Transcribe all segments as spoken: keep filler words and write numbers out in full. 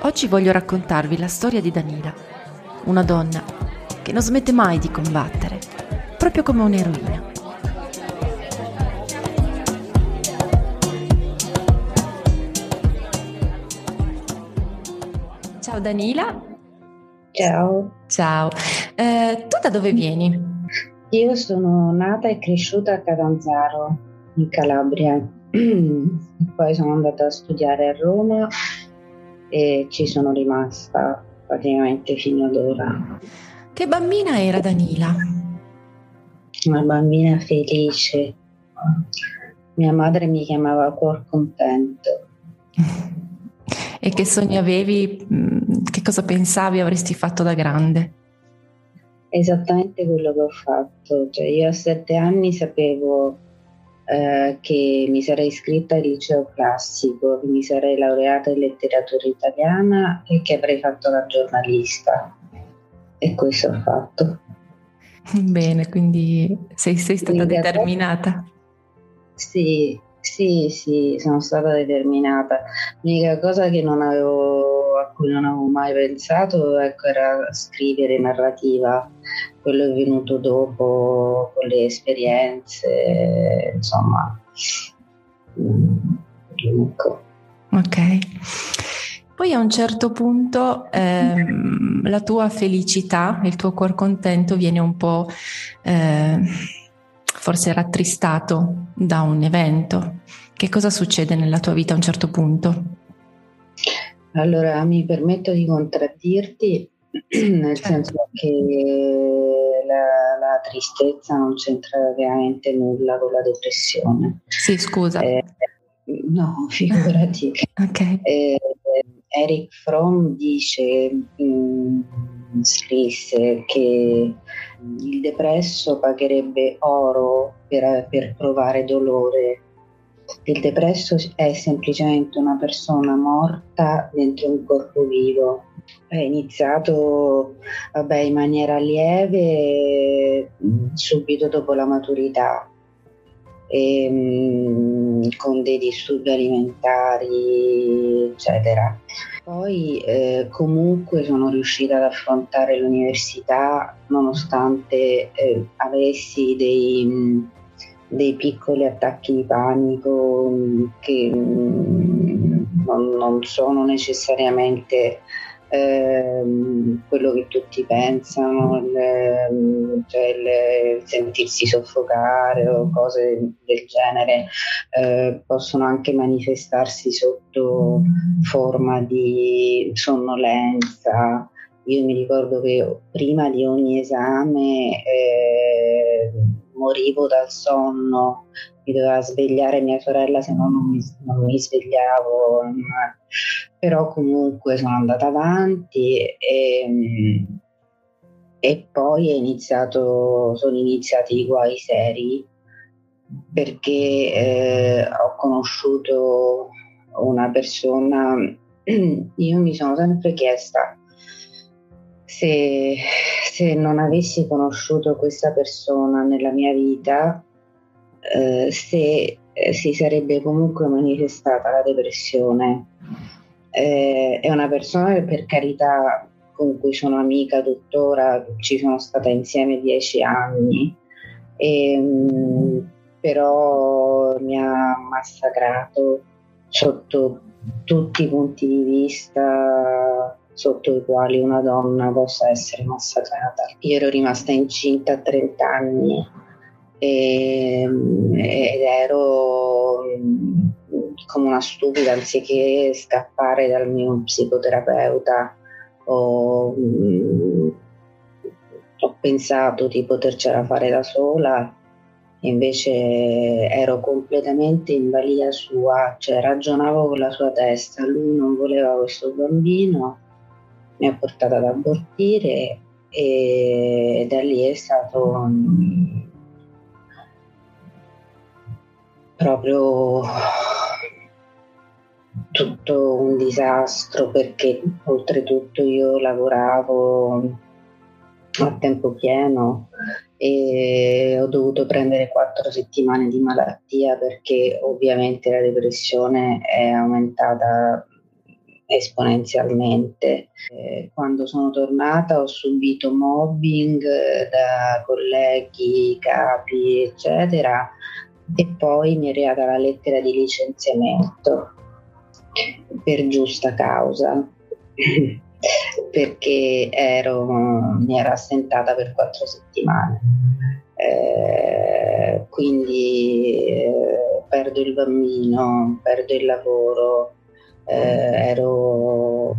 Oggi voglio raccontarvi la storia di Danila, una donna che non smette mai di combattere, proprio come un'eroina. Ciao Danila. Ciao. Ciao. Eh, tu da dove vieni? Io sono nata e cresciuta a Catanzaro, in Calabria. Poi sono andata a studiare a Roma e ci sono rimasta praticamente fino ad ora. Che bambina era Danila? Una bambina felice. Mia madre mi chiamava cuor contento. E che sogni avevi? Che cosa pensavi avresti fatto da grande? Esattamente quello che ho fatto. Cioè, io a sette anni sapevo eh, che mi sarei iscritta al liceo classico, che mi sarei laureata in letteratura italiana e che avrei fatto la giornalista. E questo ho fatto. Bene, quindi sei, sei stata In realtà, determinata. Sì, sì, sì, sono stata determinata. L'unica cosa che non avevo, a cui non avevo mai pensato, ecco, era scrivere narrativa. Quello è venuto dopo con le esperienze, insomma. Ecco. Ok. Poi a un certo punto ehm, la tua felicità, il tuo cuor contento viene un po' eh, forse rattristato da un evento. Che cosa succede nella tua vita a un certo punto? Allora, mi permetto di contraddirti, nel Certo. senso che la, la tristezza non c'entra veramente nulla con la depressione. Sì, scusa. Eh, no, figurati. Ok. Eh, Eric Fromm dice, mh, scrisse che il depresso pagherebbe oro per, per provare dolore. Il depresso è semplicemente una persona morta dentro un corpo vivo. È iniziato, vabbè, in maniera lieve subito dopo la maturità, e, mh, con dei disturbi alimentari, eccetera. Poi eh, comunque sono riuscita ad affrontare l'università nonostante eh, avessi dei... Mh, dei piccoli attacchi di panico che non, non sono necessariamente ehm, quello che tutti pensano, il, cioè il, il sentirsi soffocare o cose del genere, eh, possono anche manifestarsi sotto forma di sonnolenza. Io mi ricordo che prima di ogni esame eh, morivo dal sonno, mi doveva svegliare mia sorella, se no non mi, non mi svegliavo, però comunque sono andata avanti e, e poi è iniziato, sono iniziati i guai seri, perché eh, ho conosciuto una persona, io mi sono sempre chiesta se, se non avessi conosciuto questa persona nella mia vita, eh, se eh, si sarebbe comunque manifestata la depressione. Eh, è una persona che, per carità, con cui sono amica tuttora, ci sono stata insieme dieci anni, e, mh, però mi ha massacrato sotto tutti i punti di vista sotto i quali una donna possa essere massacrata. Io ero rimasta incinta a trenta anni e, ed ero come una stupida, anziché scappare dal mio psicoterapeuta ho, ho pensato di potercela fare da sola, invece ero completamente in balia sua, cioè ragionavo con la sua testa, lui non voleva questo bambino, mi ha portato ad abortire e da lì è stato um, proprio tutto un disastro, perché oltretutto io lavoravo a tempo pieno e ho dovuto prendere quattro settimane di malattia perché ovviamente la depressione è aumentata esponenzialmente. Eh, quando sono tornata ho subito mobbing eh, da colleghi, capi, eccetera, e poi mi è arrivata la lettera di licenziamento per giusta causa perché ero, mi ero assentata per quattro settimane. Eh, quindi eh, perdo il bambino, perdo il lavoro, eh, ero,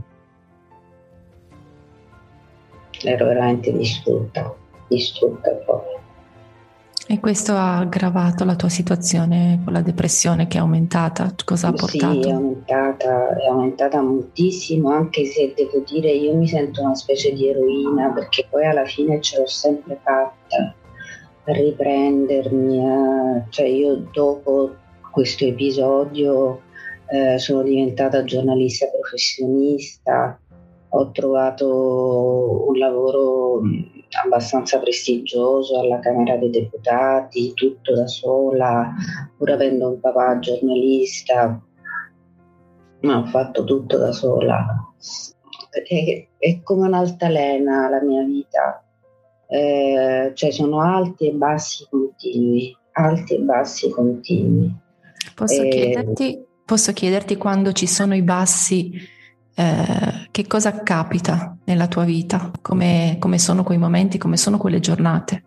ero veramente distrutta, distrutta poi. E questo ha aggravato la tua situazione con la depressione che è aumentata? Cosa ha portato? Sì, è aumentata, è aumentata moltissimo, anche se devo dire io mi sento una specie di eroina, perché poi alla fine ce l'ho sempre fatta a riprendermi. A... Cioè io dopo questo episodio eh, sono diventata giornalista professionista, ho trovato un lavoro abbastanza prestigioso alla Camera dei Deputati, tutto da sola, pur avendo un papà giornalista, ma ho fatto tutto da sola. È, è come un'altalena la mia vita, eh, cioè sono alti e bassi continui, alti e bassi continui. Posso, E... chiederti, posso chiederti quando ci sono i bassi, eh, che cosa capita nella tua vita? Come, come sono quei momenti, come sono quelle giornate?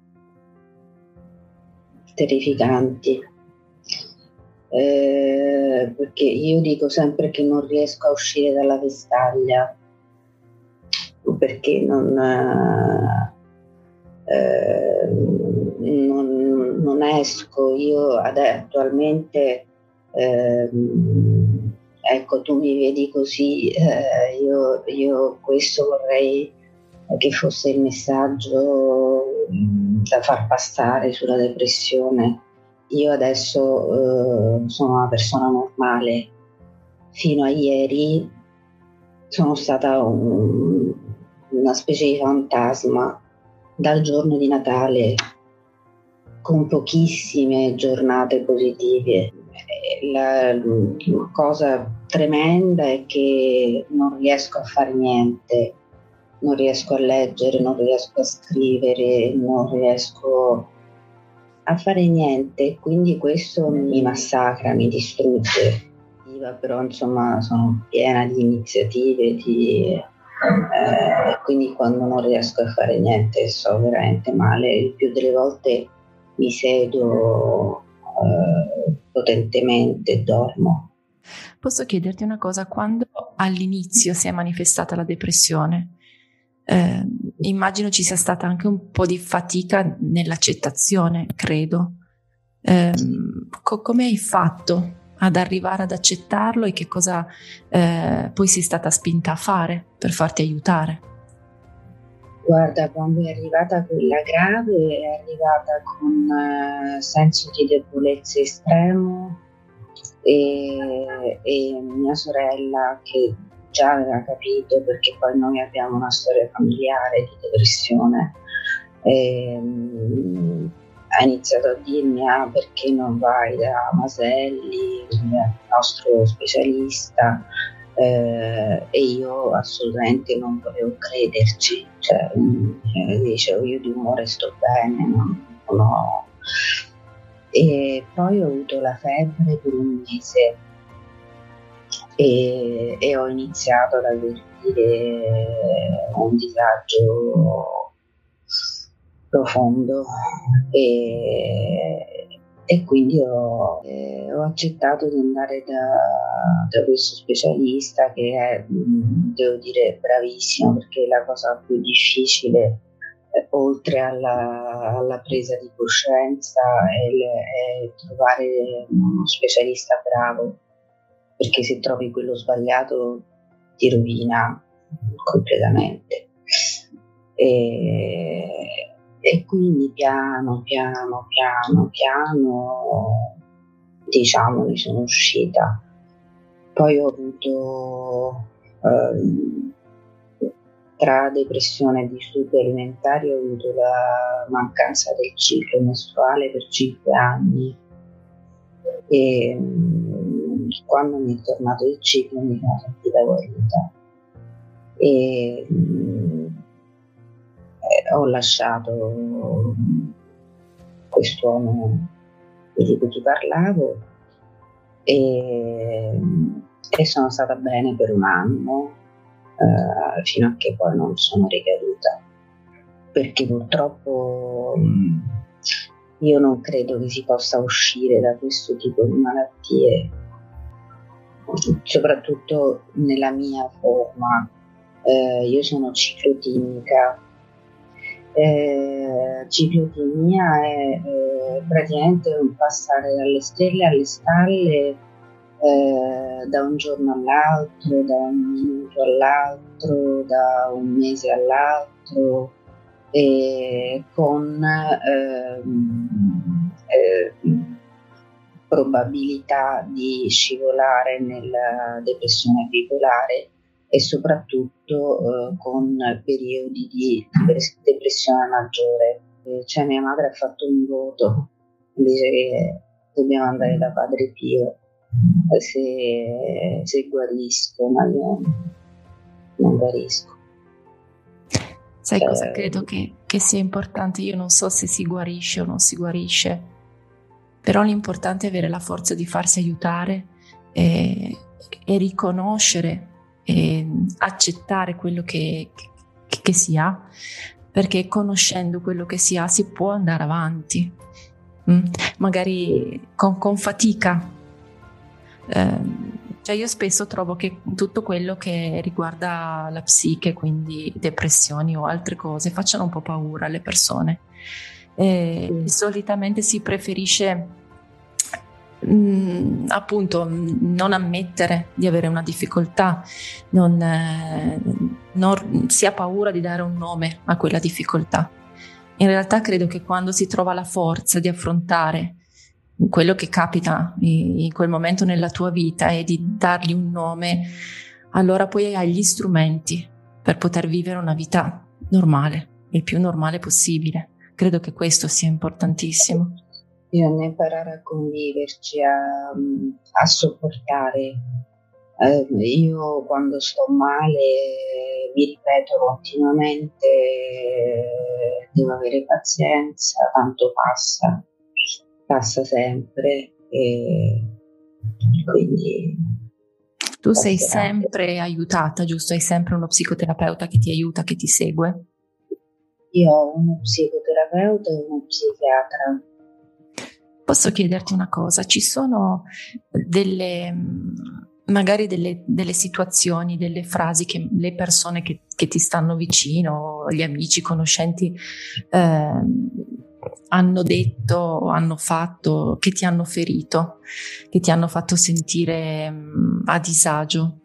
Terrificanti. Eh, perché io dico sempre che non riesco a uscire dalla vestaglia perché non, eh, non, non esco. Io attualmente eh, ecco, tu mi vedi così, eh, io, io questo vorrei che fosse il messaggio da far passare sulla depressione. Io adesso eh, sono una persona normale. Fino a ieri sono stata un, una specie di fantasma dal giorno di Natale, con pochissime giornate positive. La, la cosa tremenda è che non riesco a fare niente, non riesco a leggere, non riesco a scrivere, non riesco a fare niente, quindi questo mi massacra, mi distrugge. Però insomma sono piena di iniziative, di, eh, quindi quando non riesco a fare niente sto veramente male. Il più delle volte mi sedo eh, potentemente e dormo. Posso chiederti una cosa? Quando all'inizio si è manifestata la depressione, eh, immagino ci sia stata anche un po' di fatica nell'accettazione, credo. Eh, co- come hai fatto ad arrivare ad accettarlo e che cosa eh, poi sei stata spinta a fare per farti aiutare? Guarda, quando è arrivata quella grave, è arrivata con uh, senso di debolezza estremo e, e mia sorella, che già aveva capito, perché poi noi abbiamo una storia familiare di depressione, e, um, ha iniziato a dirmi: ah, perché non vai da Maselli, il nostro specialista? Eh, e io assolutamente non volevo crederci, cioè, eh, dicevo, io di umore sto bene, non, non ho... E poi ho avuto la febbre per un mese e, e ho iniziato ad avvertire un disagio profondo e, e quindi ho, eh, ho accettato di andare da, da questo specialista, che è, devo dire, bravissimo, perché la cosa più difficile, eh, oltre alla, alla presa di coscienza, è, è trovare uno specialista bravo, perché se trovi quello sbagliato ti rovina completamente. E, e quindi piano piano piano piano diciamo ne sono uscita. Poi ho avuto eh, tra depressione e disturbi alimentari, ho avuto la mancanza del ciclo mestruale per cinque anni e, quando mi è tornato il ciclo mi sono sentita guarita e eh, ho lasciato quest'uomo di cui ti parlavo e, e sono stata bene per un anno eh, fino a che poi non sono ricaduta, perché purtroppo io non credo che si possa uscire da questo tipo di malattie, soprattutto nella mia forma. Eh, io sono ciclotimmica. Eh, ciclotimia è eh, praticamente un passare dalle stelle alle stalle eh, da un giorno all'altro, da un minuto all'altro, da un mese all'altro, e con ehm, eh, probabilità di scivolare nella depressione bipolare e soprattutto eh, con periodi di depressione maggiore. Eh, cioè mia madre ha fatto un voto, dice che dobbiamo andare da Padre Pio se, se guarisco, ma io non guarisco. Sai cioè, cosa credo che, che sia importante? Io non so se si guarisce o non si guarisce, però l'importante è avere la forza di farsi aiutare e, e riconoscere e accettare quello che, che, che si ha, perché conoscendo quello che si ha si può andare avanti, mm? magari con, con fatica. Eh, cioè io spesso trovo che tutto quello che riguarda la psiche, quindi depressioni o altre cose, facciano un po' paura alle persone. E mm. solitamente si preferisce mh, appunto non ammettere di avere una difficoltà, non, eh, non si ha paura di dare un nome a quella difficoltà. In realtà credo che quando si trova la forza di affrontare quello che capita in quel momento nella tua vita e di dargli un nome, allora poi hai gli strumenti per poter vivere una vita normale, il più normale possibile. Credo che questo sia importantissimo. Bisogna imparare a conviverci, a, a sopportare. Eh, io quando sto male mi ripeto continuamente devo avere pazienza, tanto passa. passa sempre e quindi tu sei sempre aiutata, giusto? Hai sempre uno psicoterapeuta che ti aiuta, che ti segue? Io ho uno psicoterapeuta e uno psichiatra. Posso chiederti una cosa? Ci sono delle magari delle, delle situazioni, delle frasi che le persone che, che ti stanno vicino, gli amici, conoscenti eh, hanno detto, hanno fatto, che ti hanno ferito, che ti hanno fatto sentire mh, a disagio,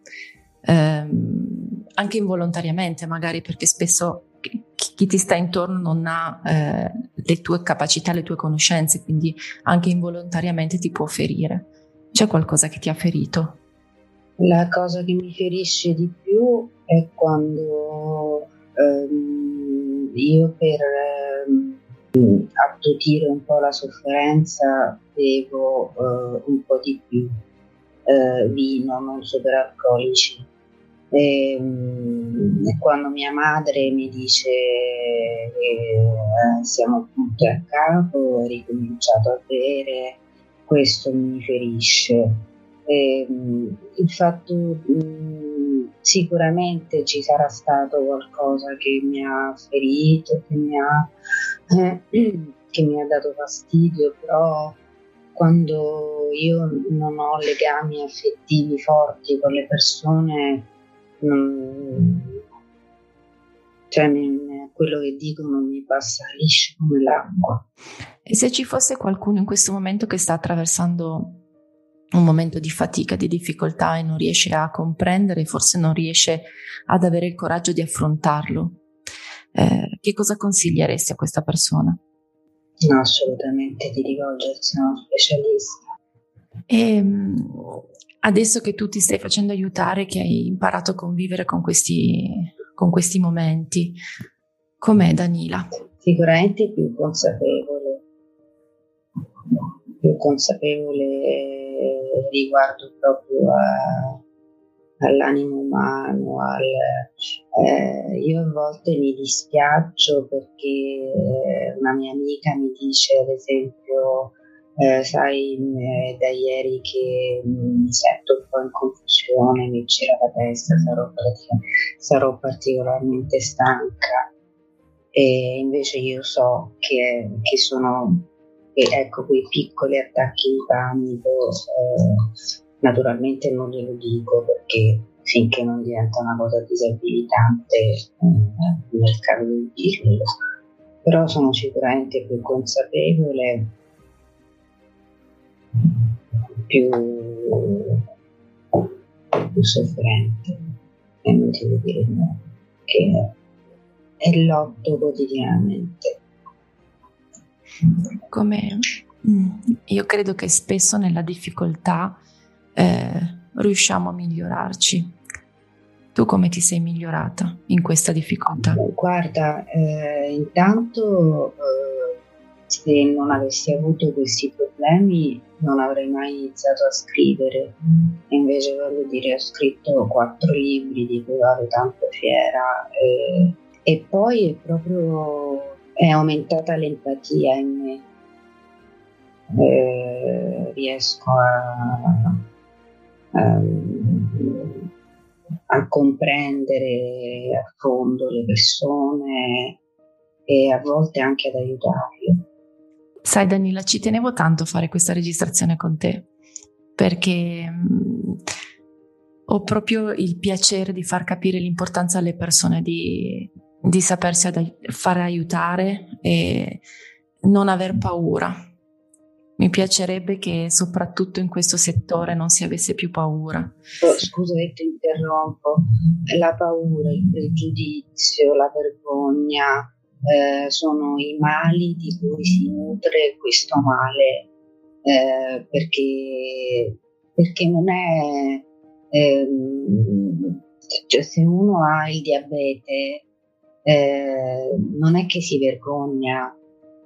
ehm, anche involontariamente magari, perché spesso chi, chi ti sta intorno non ha eh, le tue capacità, le tue conoscenze, quindi anche involontariamente ti può ferire. C'è qualcosa che ti ha ferito? La cosa che mi ferisce di più è quando ehm, io per ehm, attutire un po' la sofferenza bevo eh, un po' di più eh, vino, non superalcolici. E, e quando mia madre mi dice che eh, siamo punti a capo, ho ricominciato a bere, questo mi ferisce. E, il fatto mh, sicuramente ci sarà stato qualcosa che mi ha ferito, che mi ha, eh, che mi ha dato fastidio, però quando io non ho legami affettivi forti con le persone, non, cioè mi, quello che dicono mi passa liscio come l'acqua. E se ci fosse qualcuno in questo momento che sta attraversando un momento di fatica, di difficoltà e non riesce a comprendere, forse non riesce ad avere il coraggio di affrontarlo, eh, che cosa consiglieresti a questa persona? No, assolutamente di rivolgersi a uno specialista. E adesso che tu ti stai facendo aiutare, che hai imparato a convivere con questi, con questi momenti, com'è Danila? Sicuramente più consapevole, più consapevole riguardo proprio a, all'animo umano, al, eh, io a volte mi dispiaccio perché una mia amica mi dice, ad esempio, eh, sai, eh, da ieri che mi sento un po' in confusione, mi gira la testa, sarò, sarò particolarmente stanca. E invece io so che, che sono, che, ecco, quei piccoli attacchi di panico, eh, naturalmente non glielo dico perché finché non diventa una cosa disabilitante eh, nel caso di dirlo, però sono sicuramente più consapevole, più, più sofferente, è inutile dire no, che è lotto quotidianamente. Come io credo che spesso nella difficoltà eh, riusciamo a migliorarci. Tu come ti sei migliorata in questa difficoltà? Guarda, eh, intanto eh, se non avessi avuto questi problemi non avrei mai iniziato a scrivere. Invece, voglio dire, ho scritto quattro libri di cui vado tanto fiera e, e poi è proprio è aumentata l'empatia in me. Eh, riesco a, a, a comprendere a fondo le persone e a volte anche ad aiutarle. Sai Danila, ci tenevo tanto a fare questa registrazione con te perché mh, ho proprio il piacere di far capire l'importanza alle persone di, di sapersi ad, fare aiutare e non aver paura. Mi piacerebbe che soprattutto in questo settore non si avesse più paura. Oh, scusa che ti interrompo. La paura, il pregiudizio, la vergogna eh, sono i mali di cui si nutre questo male, eh, perché, perché non è ehm, cioè se uno ha il diabete eh, non è che si vergogna,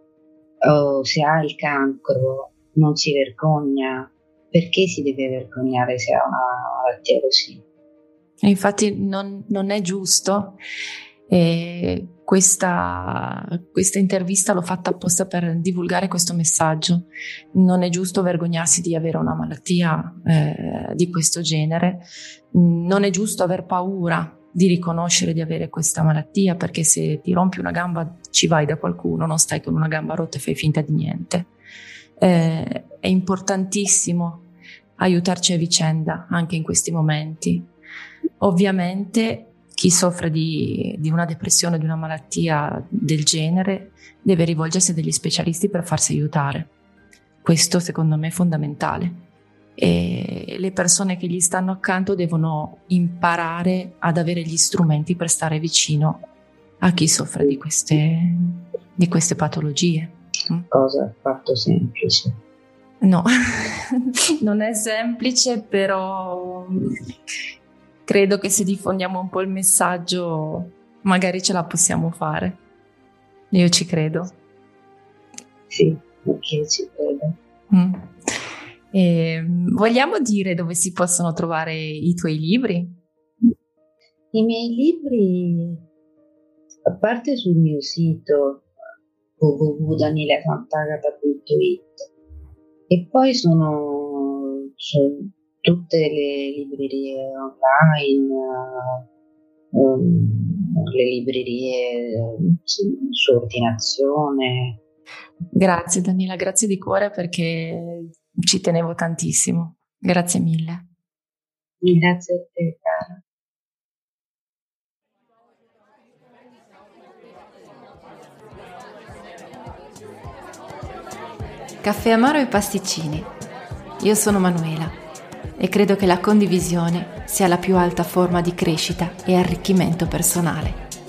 o se ha il cancro non si vergogna. Perché si deve vergognare se ha una malattia così? E infatti non, non è giusto. E questa, questa intervista l'ho fatta apposta per divulgare questo messaggio. Non è giusto vergognarsi di avere una malattia eh, di questo genere. Non è giusto aver paura di riconoscere di avere questa malattia, perché se ti rompi una gamba ci vai da qualcuno, non stai con una gamba rotta e fai finta di niente. Eh, è importantissimo aiutarci a vicenda anche in questi momenti. Ovviamente chi soffre di, di una depressione, di una malattia del genere, deve rivolgersi a degli specialisti per farsi aiutare. Questo secondo me è fondamentale. E le persone che gli stanno accanto devono imparare ad avere gli strumenti per stare vicino a chi soffre di queste, di queste patologie. Cosa affatto semplice. No, non è semplice, però credo che se diffondiamo un po' il messaggio magari ce la possiamo fare. Io ci credo. Sì, anche ci credo. Mm. E, vogliamo dire dove si possono trovare i tuoi libri? I miei libri, a parte sul mio sito w w w punto daniela sant'agata punto it, e poi sono, sono tutte le librerie online, um, le librerie um, su ordinazione. Grazie Daniela, grazie di cuore perché ci tenevo tantissimo. Grazie mille. Grazie a te, cara. Caffè amaro e pasticcini. Io sono Manuela e credo che la condivisione sia la più alta forma di crescita e arricchimento personale.